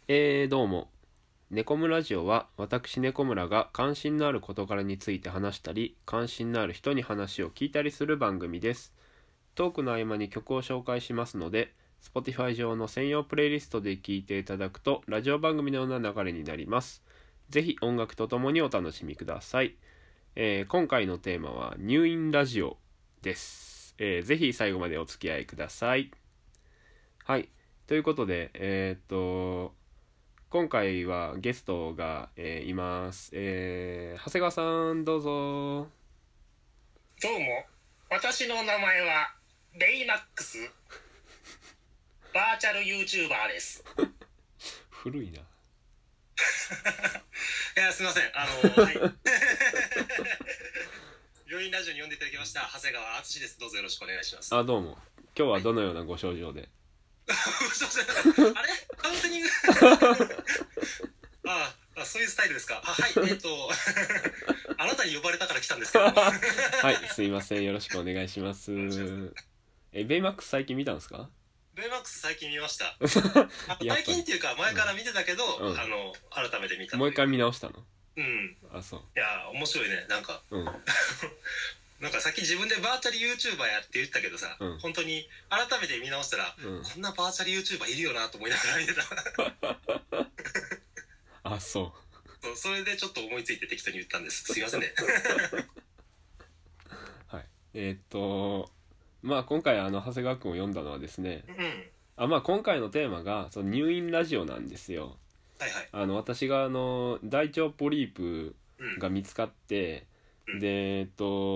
どうも。猫村ラジオは私猫村が関心のある事柄について話したり、関心のある人に話を聞いたりする番組です。トークの合間に曲を紹介しますので、Spotify 上の専用プレイリストで聴いていただくとラジオ番組のような流れになります。ぜひ音楽とともにお楽しみください。今回のテーマは入院ラジオです。ぜひ最後までお付き合いください。はい。ということで、今回はゲストが、います、長谷川さんどうぞ。 どうも、私の名前はベイマックス、バーチャル YouTuber です。 古いな。 いや、すみません。はい。病院ラジオに呼んでいただきました長谷川敦です。どうぞよろしくお願いします。 どうも。今日はどのようなご症状で？ あれカウンセリングそういうスタイルですか。はい。あなたに呼ばれたから来たんですけどはい、すいません。よろしくお願いします。ベイマックス最近見たんですか？ ベイマックス最近見ました。 やっぱり最近っていうか前から見てたけど、 うん改めて見た。 もう一回見直したの？ うん。 そう。 いや、面白いね。なんかうんさっき自分でバーチャル YouTuber やって言ったけどさ、本当に改めて見直したら、こんなバーチャル YouTuber いるよなと思いながら見てたそうそれでちょっと思いついて適当に言ったんです。すいませんねはい。まあ今回長谷川君を読んだのはですね、まあ今回のテーマがその入院ラジオなんですよ。 はいはい。 私が大腸ポリープが見つかって、で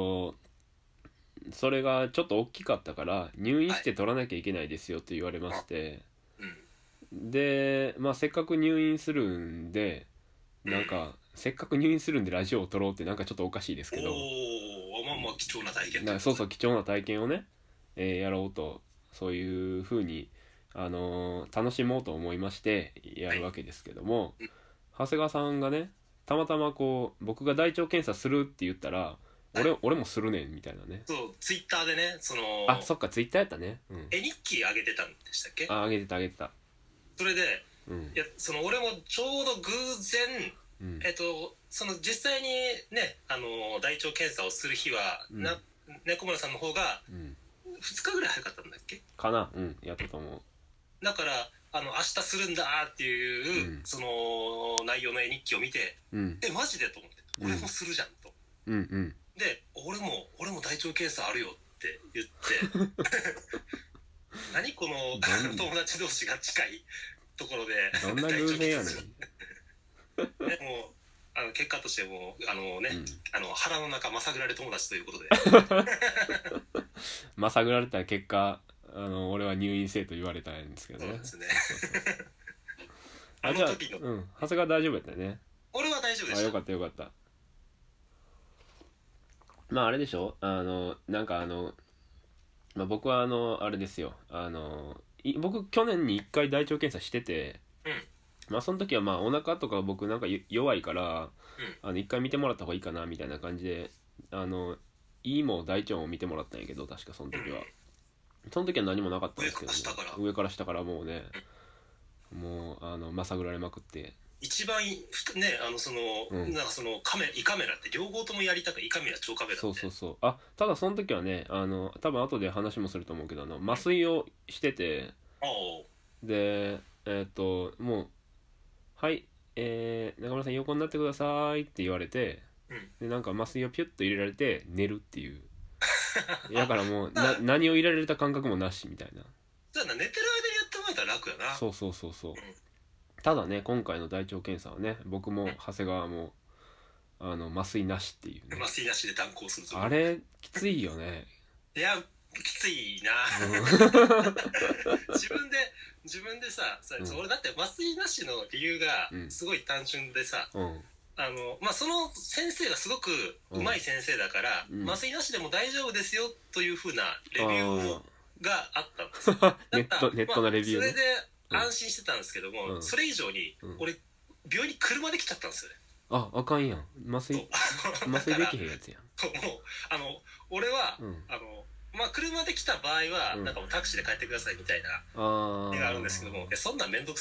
それがちょっと大きかったから入院して取らなきゃいけないですよと言われまして、でまあせっかく入院するんでなんかせっかく入院するんでラジオを撮ろうってなんかちょっとおかしいですけど、 まあまあ貴重な体験そうそう貴重な体験をね、やろうとそういう風に楽しもうと思いましてやるわけですけども、長谷川さんがねたまたまこう僕が大腸検査するって言ったら俺もするねんみたいなね。 そうツイッターでねそっかツイッターやったね。 絵日記あげてたんでしたっけ。 あげてたあげてた。 それで、いや俺もちょうど偶然、実際にね大腸検査をする日は、猫村さんの方が2日ぐらい早かったんだっけかな。やったと思う。 だから明日するんだっていう、その内容の絵日記を見て、マジでと思って、俺もするじゃんと、で俺も大腸検査あるよって言って何この友達同士が近いところでどんな偶然やねんでも結果としても腹の中まさぐられ友達ということでまさぐられた結果俺は入院せえと言われたんですけどね。 そうですねじゃあ長谷川大丈夫やったよね。 俺は大丈夫でした。 よかったよかった。まああれでしょなんかまあ、僕はあれですよ僕去年に1回大腸検査してて、まあその時はまあお腹とか僕なんか弱いから、1回見てもらった方がいいかなみたいな感じで胃も大腸も見てもらったんやけど、確かその時は、その時は何もなかったんですけど、ね、上から下からもうね、もうまさぐられまくって、 一番ねなんか胃カメラって両方ともやりたく、胃カメラ腸カメラってそうただその時はね多分後で話もすると思うけど麻酔をしてて、でもうはい、中村さん横になってくださいって言われて、でなんか麻酔をピュッと入れられて寝るっていうだからもう何を入れられた感覚もなしみたいな。 じゃあ寝てる間にやってもらえたら楽やな。 そう、ただね今回の大腸検査はね僕も長谷川も麻酔なしっていうね。 麻酔なしで断行するぞ。 あれきついよね。 いやきついな自分でさ、俺だって麻酔なしの理由がすごい単純でさ、まあその先生がすごく上手い先生だから、麻酔なしでも大丈夫ですよという風なレビューがあったんですよネットのレビューね。 それで安心してたんですけども、それ以上に俺病院に車で来ちゃったんですよね。 あかんやん。麻酔できへんやつやん。 もう俺は、まあ車で来た場合は、なんかもうタクシーで帰ってくださいみたいな絵があるんですけども、そんなんめんどくせえと、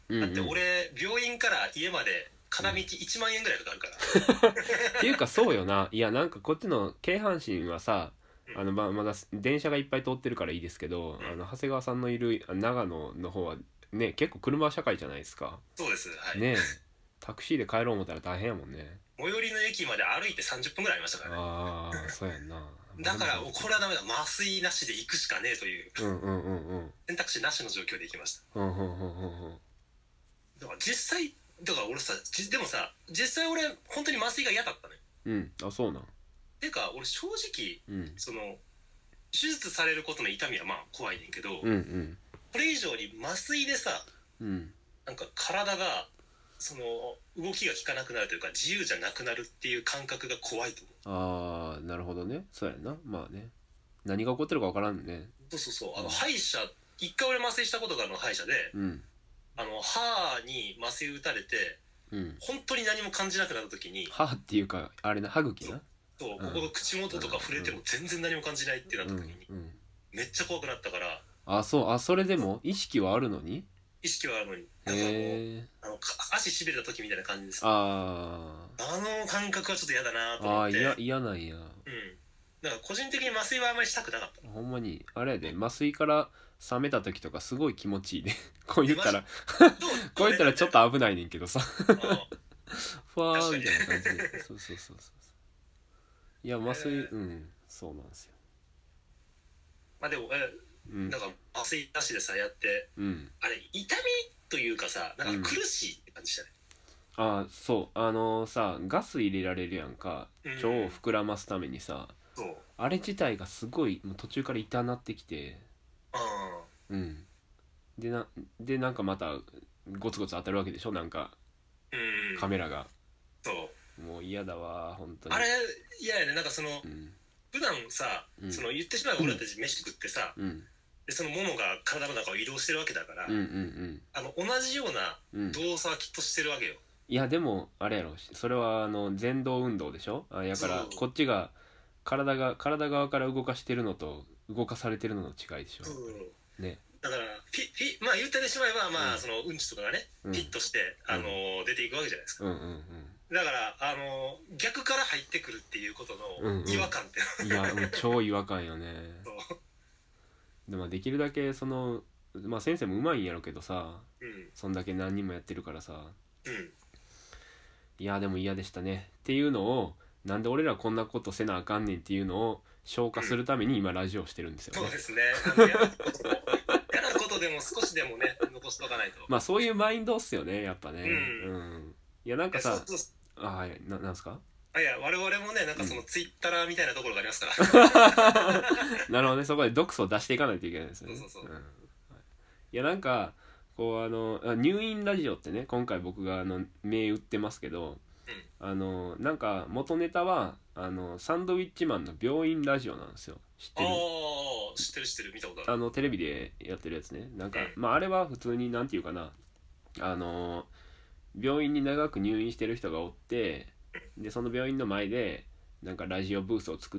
だって俺病院から家まで片道1万円ぐらいかかるからっていうかそうよな。いやなんかこっちの京阪神はさ、まだ電車がいっぱい通ってるからいいですけど、長谷川さんのいる長野の方はね結構車社会じゃないですか。 そうです、はい。 ねえ、タクシーで帰ろう思ったら大変やもんね。 最寄りの駅まで歩いて30分ぐらいありましたからね。 ああそうやんな。 だからこれはダメだ、麻酔なしで行くしかねえという選択肢なしの状況で行きました。だから実際だから俺さ、でもさ実際俺本当に麻酔が嫌だったね。 あ、そうなん。 ていうか俺正直、その手術されることの痛みはまあ怖いねんけど、これ以上に麻酔でさ、なんか体がその動きが効かなくなるというか自由じゃなくなるっていう感覚が怖いと思う。 ああなるほどね。そうやな。まあね、何が起こってるか分からんね。 そう歯医者一回俺麻酔したことがあるの、歯医者で、歯に麻酔打たれて、本当に何も感じなくなった時に、 歯っていうかあれな、歯茎な。 そう、ここの口元とか触れても全然何も感じないってなった時に、めっちゃ怖くなったから。 あ、そう。あ、それでも意識はあるのに。 意識はあるのに、なんかもう足しびれた時みたいな感じです。あの感覚はちょっと嫌だなと思って。 嫌なんや。 だから個人的に麻酔はあんまりしたくなかった。 ほんまにあれやで、麻酔から冷めた時とかすごい気持ちいいね。こう言ったらこう言ったらちょっと危ないねんけどさファーみたいな感じで。そういや麻酔そうなんですよ。 まあでもなんか麻酔なしでさやって、あれ痛みというかさ、なんか苦しいって感じしたね。 あ、そうさ、ガス入れられるやんか、腸を膨らますためにさ。あれ自体がすごいもう途中から痛なってきて、でなんかまたゴツゴツ当たるわけでしょ、なんかカメラが。もう嫌だわ本当に。 あれ嫌やね。なんかその、普段さ、その言ってしまえば俺たち飯食ってさ、でそのものが体の中を移動してるわけだから、同じような動作はきっとしてるわけよ。 いやでもあれやろ、それは前動運動でしょ。やからこっちが体側から動かしてるのと動かされてるのの違いでしょ。ね。 だからまあ言ってしまえば、まあそのうんちとかがね、ピッとして出ていくわけじゃないですか。だから逆から入ってくるっていうことの違和感って、 いやもう超違和感よね。でもできるだけそのまあ先生もうまいんやろけどさ、そんだけ何人もやってるからさ、いやでも嫌でしたねっていうのを、なんで俺らこんなことせなあかんねんっていうのを消化するために今ラジオしてるんですよね。 そうですね。嫌なことでも少しでもね残しとかないと。 まあそういうマインドっすよねやっぱね。いやなんかさ、はい、なんすか。 いや我々もね、なんかそのツイッターみたいなところがありますからなるほどね。そこで毒素を出していかないといけないですよね。いやなんかこう入院ラジオってね、今回僕が銘打ってますけど、なんか元ネタはサンドウィッチマンの病院ラジオなんですよ。知ってる？ 知ってる、見たことある。 テレビでやってるやつね。なんか、まああれは普通になんていうかな、病院に長く入院してる人がおって、でその病院の前でなんかラジオブースを作って、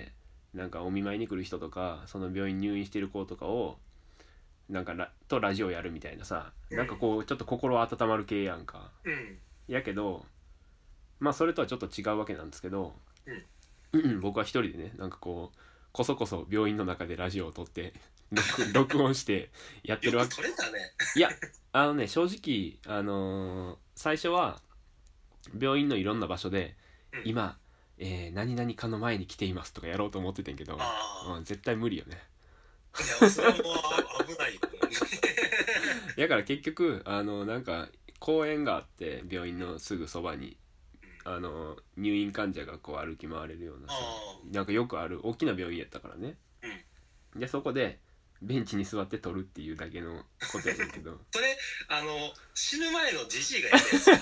なんかお見舞いに来る人とかその病院入院してる子とかをなんかラジオやるみたいなさ、なんかこうちょっと心温まる系やんか。やけどまあそれとはちょっと違うわけなんですけど、僕は一人でね、なんかこそ病院の中でラジオを撮って録音してやってるわけ。 よく撮れたね。 いや正直最初は病院のいろんな場所で、今、何々かの前に来ていますとかやろうと思っててんけど、絶対無理よね。 いやそれはもう危ないよだから結局なんか公園があって、病院のすぐそばに入院患者がこう歩き回れるようなさ、なんかよくある大きな病院やったからね。でそこでベンチに座って撮るっていうだけのことやねんけどそれ死ぬ前のじじいがやるやつ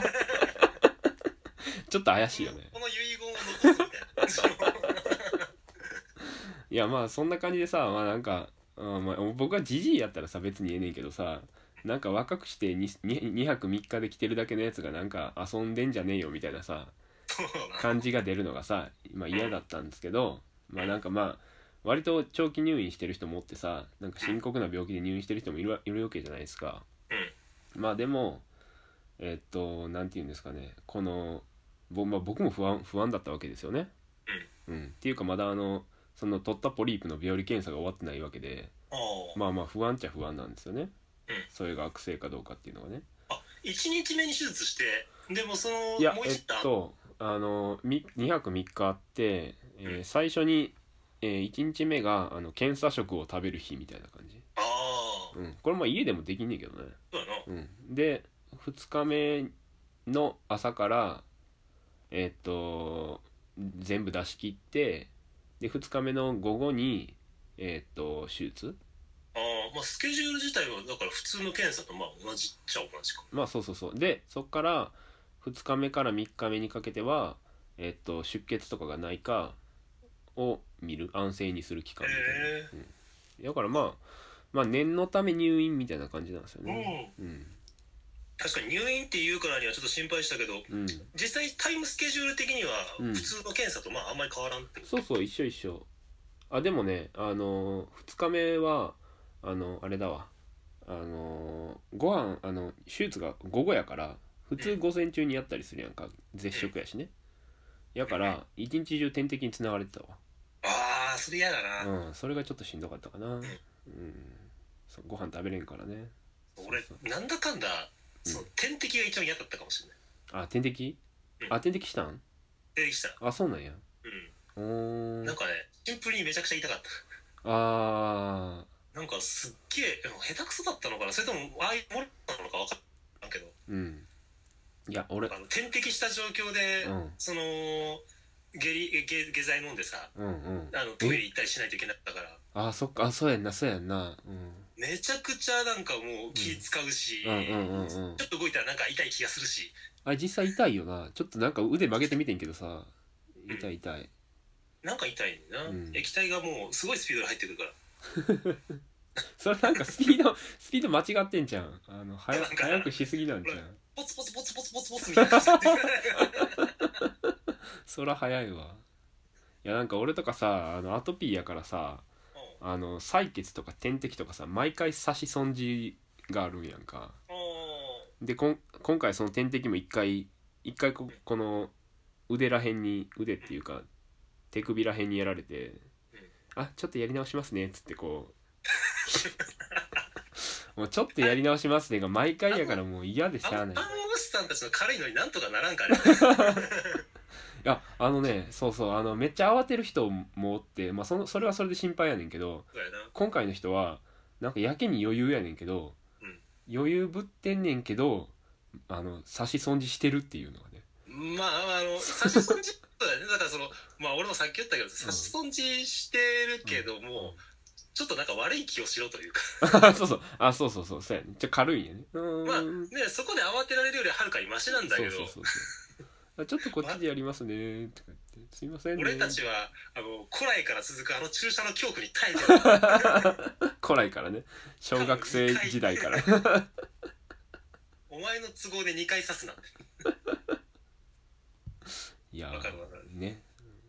ちょっと怪しいよね。 この遺言を残すみたいないやまあそんな感じでさ、まあなんか、まあ、僕はジジイやったらさ別にええねんけどさ、なんか若くして 2泊3日で来てるだけのやつがなんか遊んでんじゃねえよみたいなさ感じが出るのがさ、まあ嫌だったんですけど、まあなんかまあ割と長期入院してる人もおってさ、なんか深刻な病気で入院してる人もいるわけじゃないですか。 まあでもなんて言うんですかね、この僕も不安だったわけですよね。っていうかまだその取ったポリープの病理検査が終わってないわけで、まあ不安っちゃ不安なんですよね。それが悪性かどうかっていうのがね。 1日目に手術して、でもそのいやもう一日 2泊3日あって、最初に、1日目が検査食を食べる日みたいな感じ。これも家でもできんねんけどね。 そうやな。 で2日目の朝から全部出し切って、で2日目の午後に手術。 スケジュール自体はだから普通の検査と同じっちゃ同じか。 そうでそっから2日目から3日目にかけては出血とかがないかを見る、安静にする期間みたいな、だからまあ念のため入院みたいな感じなんですよね。 確かに入院っていうからにはちょっと心配したけど、実際タイムスケジュール的には普通の検査とあんまり変わらんってこと。 一緒。でもね2日目はあれだわ、ご飯手術が午後やから普通午前中にやったりするやんか、絶食やしね。やから一日中点滴に繋がれてたわ。 それ嫌だな。 それがちょっとしんどかったかな。ご飯食べれんからね。 俺なんだかんだその点滴が一番嫌だったかもしれない。 点滴？点滴したん？ 点滴した。 そうなんや。 なんかね、シンプルにめちゃくちゃ痛かった。なんかすっげえ下手くそだったのかな、それとも漏れたのか分からんけど、 いや俺点滴した状況で、その下剤飲んでさ、トイレ行ったりしないといけなかったから。 そっか、そうやんな。 めちゃくちゃなんかもう気使うし、ちょっと動いたらなんか痛い気がするし。 実際痛いよな。ちょっとなんか腕曲げてみてんけどさ、痛い。 なんか痛いな、液体がもうすごいスピードで入ってくるから。 それなんかスピード間違ってんじゃん。早くしすぎなんじゃん。 ポツポツみたいな感じでそら早いわ。いやなんか俺とかさアトピーやからさ、採血とか点滴とかさ毎回差し損じがあるんやんか。で今回その点滴も一回この腕っていうか手首らへんにやられて、ちょっとやり直しますねっつってこうもうちょっとやり直しますねが毎回やからもう嫌でしゃあない。 看護師さんたちの軽いのになんとかならんかね。 いやそうめっちゃ慌てる人もおって、それはそれで心配やねんけど、今回の人はなんかやけに余裕やねんけど、余裕ぶってんねんけど差し損じしてるっていうのがね。 差し損じだよね。だから俺もさっき言ったけど差し損じしてるけども、ちょっとなんか悪い気をしろというかそうやね。軽いんやね。 そこで慌てられるよりはるかにマシなんだけど、 ちょっとこっちでやりますねとか言って、すいませんね。 俺たちは古来から続く注射の恐怖に耐えてる。 古来からね、小学生時代からお前の都合で2回刺すなんて。 いや分かるね。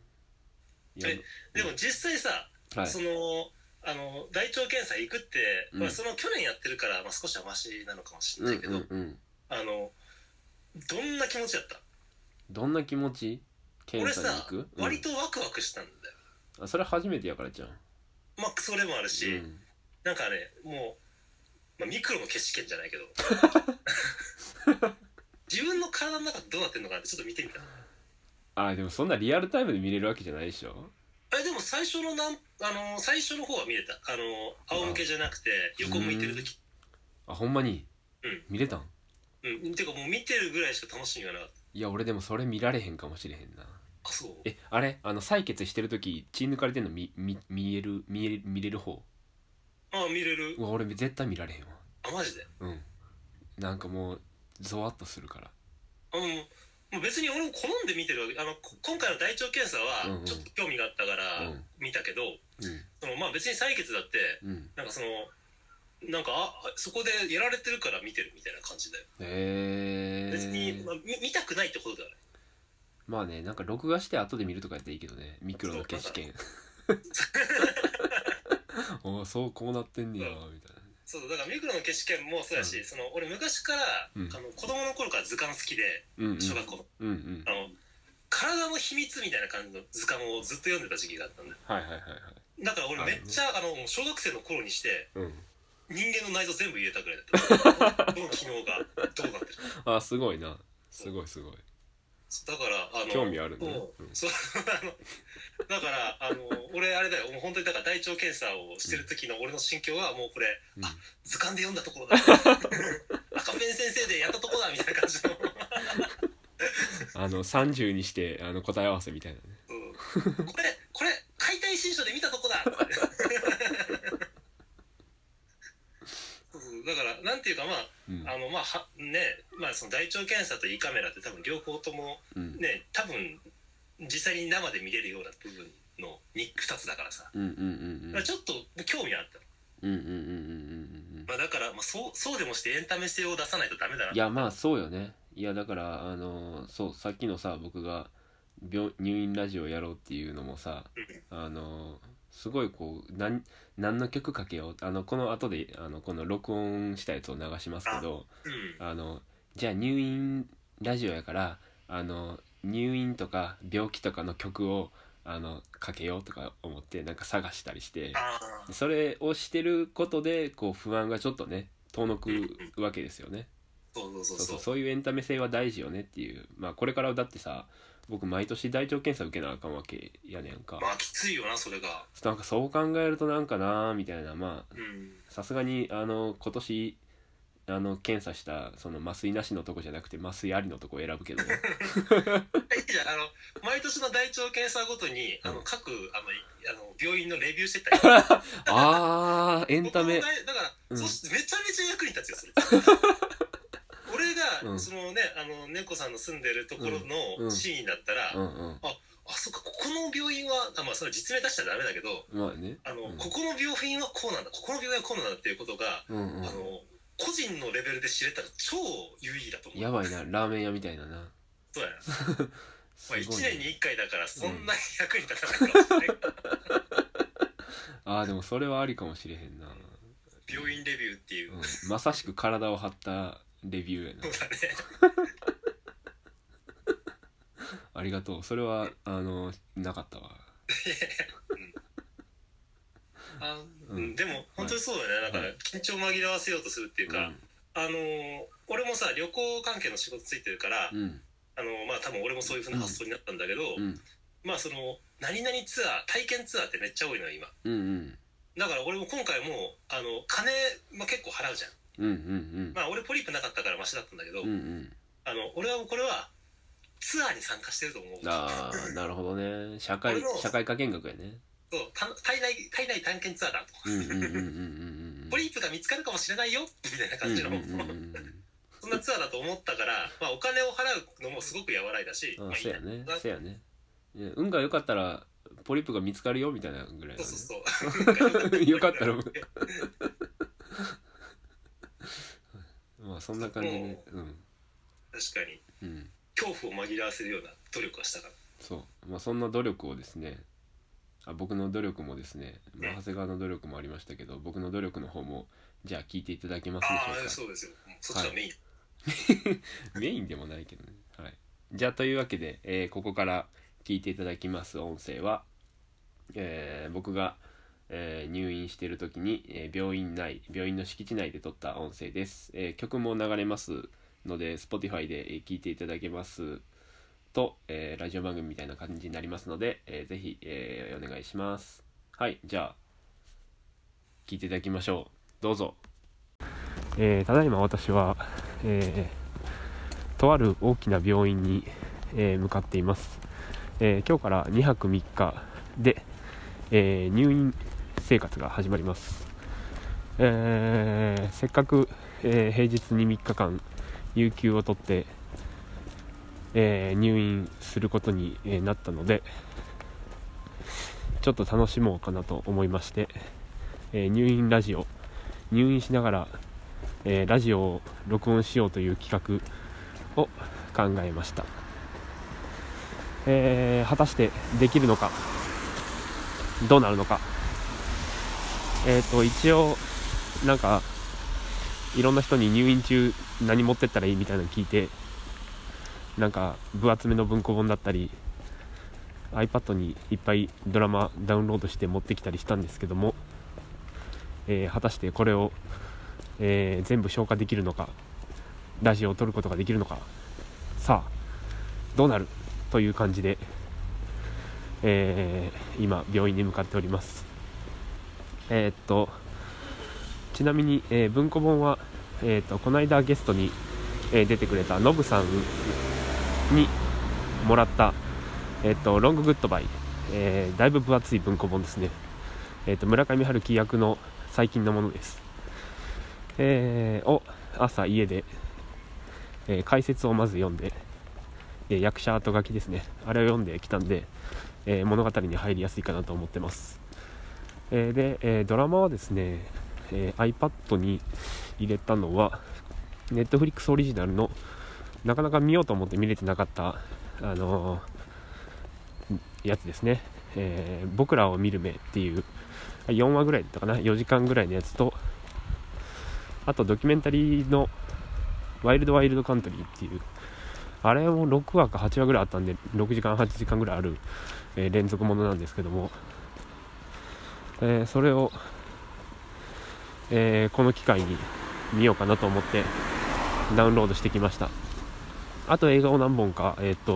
でも実際さ、大腸検査行くって、その去年やってるから少しはマシなのかもしれないけど、どんな気持ちやった？ どんな気持ち？検査に行く？ 俺さ、割とワクワクしたんだよ。 それ初めてやからじゃん。 それもあるし、なんかね、もう、ミクロの決死権じゃないけど自分の体の中どうなってんのかなってちょっと見てみた。 でもそんなリアルタイムで見れるわけじゃないでしょ。 でも最初の方は見れた。仰向けじゃなくて横向いてる時。 ほんまに？見れたん？ てかもう見てるぐらいしか楽しみがなかった。 いや俺でもそれ見られへんかもしれへんな。 そう。 あれ採血してる時血抜かれてんの見れる方？ 見れる。 俺絶対見られへんわ。 マジで？ なんかもうゾワッとするから。 もう別に俺も好んで見てるわけ。今回の大腸検査はちょっと興味があったから見たけど、別に採血だって、なんかなんかそこでやられてるから見てるみたいな感じだよ。別に、見たくないってことではない。 なんか録画して後で見るとかやったらいいけどね、ミクロの決死権そうこうなってんねやみたいな。 そうだから目黒の消し券もそうやし、その俺昔から、子供の頃から図鑑好きで、小学校の、体の秘密みたいな感じの図鑑をずっと読んでた時期があったんだよ。だから俺めっちゃ小学生の頃にして、人間の内臓全部入れたぐらいだった。どの機能がどうなってるか。 あ、すごいな。すごいすごい。 だから興味あるね。 そうだから俺あれだよ、もう本当にだから大腸検査をしてる時の俺の心境はもうこれ、図鑑で読んだところだ赤ペン先生でやったとこだみたいな感じの30にして答え合わせみたいなね、 これ解体新書で見たとこだとかだからなんていうかその大腸検査と胃カメラって多分両方ともね、多分実際に生で見れるような部分の2つだからさ、ちょっと興味あった。だから、そうでもしてエンタメ性を出さないとダメだな。 いやそうよね。いやだからそうさっきのさ僕が入院ラジオやろうっていうのもさ、すごいこう何の曲かけようこの後でこの録音したやつを流しますけど、じゃあ入院ラジオやから入院とか病気とかの曲をかけようとか思ってなんか探したりして、それをしてることでこう不安がちょっとね遠のくわけですよね。そういうエンタメ性は大事よねっていう。これからだってさ僕毎年大腸検査受けなあかんわけやねんか。 きついよなそれが。 なんかそう考えるとなんかなみたいな、さすがに今年検査したその麻酔なしのとこじゃなくて麻酔ありのとこを選ぶけどいいじゃん。 毎年の大腸検査ごとに各病院のレビューしてたりエンタメだから、めちゃめちゃ役に立つよそれ俺が、そのね猫さんの住んでるところのシーンだったら、そっかここの病院はそれ実名出したらダメだけど、ここの病院はこうなんだここの病院はこうなんだっていうことが、個人のレベルで知れたら超有意義だと思う。 やばいな、ラーメン屋みたいなな。 そうやな1年に1回だからそんなに役に立たないかもしれないでもそれはありかもしれへんな。 病院レビューっていう、 まさしく体を張ったレビューやな。 そうだねありがとう。それはなかったわでも本当にそうだね。だから緊張を紛らわせようとするっていうか、俺もさ旅行関係の仕事ついてるから、多分俺もそういう風な発想になったんだけど、その何々ツアー体験ツアーってめっちゃ多いのよ今、だから俺も今回も金、結構払うじゃん、俺ポリープなかったからマシだったんだけど、俺はこれはツアーに参加してると思う。 なるほどね。社会科見学やね。 そう体内探検ツアーだとポリープが見つかるかもしれないよみたいな感じのそんなツアーだと思ったから、お金を払うのもすごく和らいだし、 そうやねそうやね。運が良かったらポリープが見つかるよみたいなぐらい、ね、そうよかったらそんな感じで、確かに、恐怖を紛らわせるような努力はしたから。 そう、そんな努力をですね、僕の努力もですね、長谷川の努力もありましたけど、僕の努力の方もじゃあ聞いていただけますでしょうか。 そうですよ、そっちはメイン、 メインでもないけどね。じゃあというわけで、ここから聞いていただきます音声は、僕が、入院している時に、病院の敷地内で撮った音声です。曲も流れますので Spotify で聞いていただけますと、ラジオ番組みたいな感じになりますので、ぜひ、お願いします。じゃあ聞いていただきましょう。どうぞ。ただいま私は、とある大きな病院に、向かっています。今日から2泊3日で、入院生活が始まります。せっかく、平日に3日間有給を取って、入院することになったので、ちょっと楽しもうかなと思いまして、入院しながら、ラジオを録音しようという企画を考えました。果たしてできるのかどうなるのか、一応なんかいろんな人に入院中何持ってったらいいみたいなの聞いて、なんか分厚めの文庫本だったり iPad にいっぱいドラマダウンロードして持ってきたりしたんですけども、果たしてこれを、全部消化できるのか、ラジオを撮ることができるのか、さあどうなるという感じで、今病院に向かっております。ちなみに、文庫本は、この間ゲストに、出てくれたノブさんにもらった、ロンググッドバイ、だいぶ分厚い文庫本ですね。村上春樹役の最近のものです。を朝家で、解説をまず読んで、役者後書きですね、あれを読んできたんで、物語に入りやすいかなと思ってます。で、ドラマはですね、iPad に入れたのは Netflix オリジナルの、なかなか見ようと思って見れてなかったやつですね。僕らを見る目っていう4話ぐらいだったかな、4時間ぐらいのやつと、あとドキュメンタリーのワイルドワイルドカントリーっていう、あれも6話か8話ぐらいあったんで6時間8時間ぐらいある、連続ものなんですけども、それを、この機会に見ようかなと思ってダウンロードしてきました。あと映画を何本か、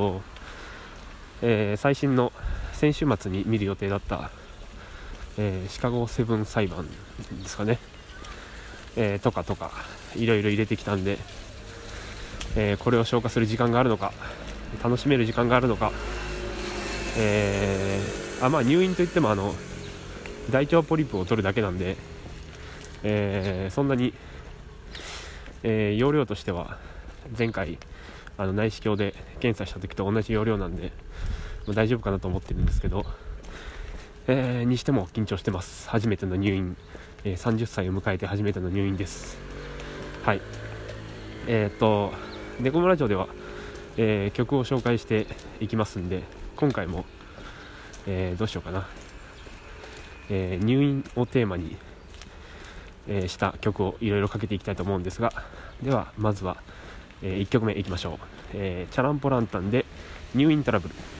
最新の先週末に見る予定だった、シカゴセブン裁判ですかね、とかいろいろ入れてきたんで、これを消化する時間があるのか、楽しめる時間があるのか、まあ入院といっても大腸ポリプを取るだけなんで、そんなに、容量としては前回内視鏡で検査した時と同じ容量なんで、大丈夫かなと思ってるんですけど、にしても緊張してます。初めての入院、30歳を迎えて初めての入院です。はい。ネコムラジオでは、曲を紹介していきますんで、今回も、どうしようかな、入院をテーマに、した曲をいろいろかけていきたいと思うんですが、ではまずは、1曲目いきましょう。チャランポランタンで入院トラブル。